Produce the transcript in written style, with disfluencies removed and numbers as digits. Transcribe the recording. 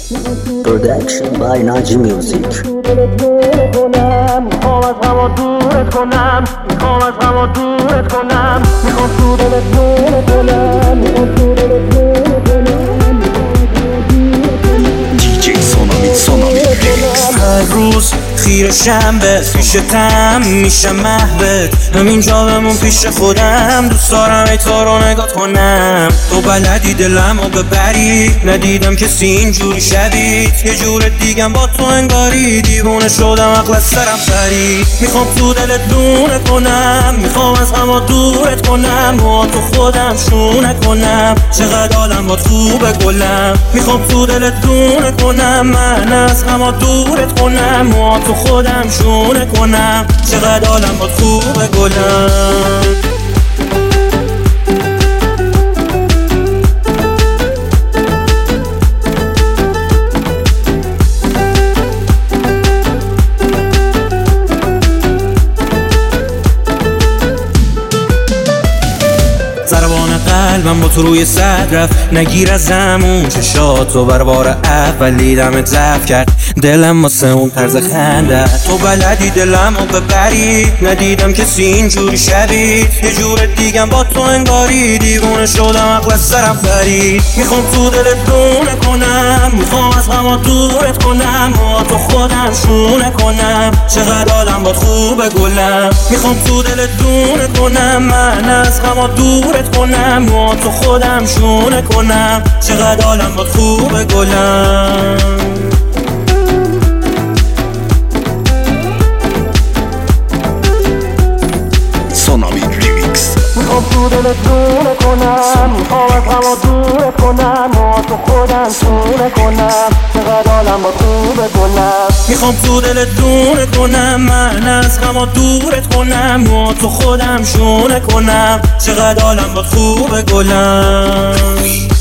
Production by Naji Music. میخوام از هوا دورت کنم، میخوام از هوا دورت کنم، میخوام تو دلت دورت کنم، میخوام تو دلت دورت کنم. DJ سونامی هر روز خیرشم به پیشتم میشم محبت همینجا بمون پیش خودم دوست دارم ای تو رو نگاه کنم تو بلدی دلم رو ببری ندیدم کسی اینجوری شبید یه جور دیگم با تو انگاری دیوونه شدم عقل از سرم پرید میخوام تو دلت لونه کنم میخوام از هوا دورت کنم با تو خودم شونه کنم چقدر عالم با خوبه گلم میخوام تو دلت لونه کنم من از هوا دورت کنم با تو خودم شونه کنم چقدر عالم با خوبه گلم ضربان قلبم با تو روی صد رفت نگیر از زمون چشاتو بر بار اولی دمت ضعف کرد دلم واسه اون طرز خنده تو بلدی دلم رو ببری ندیدم کسی اینجوری شبید یه جور دیگم با تو انگاری دیوونه شدم عقل از سرم پرید میخوام تو دلت لونه کنم میخوام از هوا دورت کنم با تو خودم شونه کنم چقدر عالم با خوبه گلم میخوام تو دلت لونه کنم من از هوا دورت کنم با تو خودم شونه کنم چقدر عالم با خوبه گلم سونامی ریمیکس میخوام تو دلت لونه کنم، میخوام از هوا دورت کنم با تو خودم شونه کنم چقدر عالم با خوبه گلم میخوام تو دلت لونه کنم من از هوا دورت کنم با تو خودم شونه کنم چقدر عالم با خوبه گلم